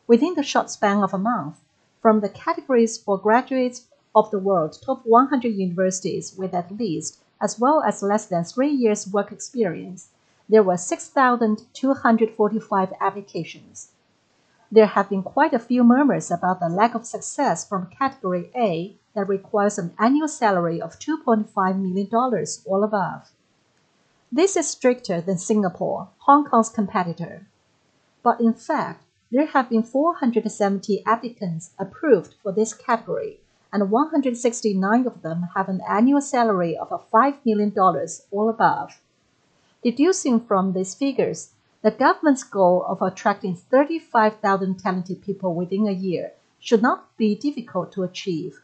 within the short span of a month, from the categories for graduates of the world's top 100 universities with at least, as well as less than 3 years work experience, there were 6,245 applications. There have been quite a few murmurs about the lack of success from Category A that requires an annual salary of $2.5 million or above. This is stricter than Singapore, Hong Kong's competitor. But in fact, there have been 470 applicants approved for this category, and 169 of them have an annual salary of $5 million or above. Deducing from these figures, the government's goal of attracting 35,000 talented people within a year should not be difficult to achieve.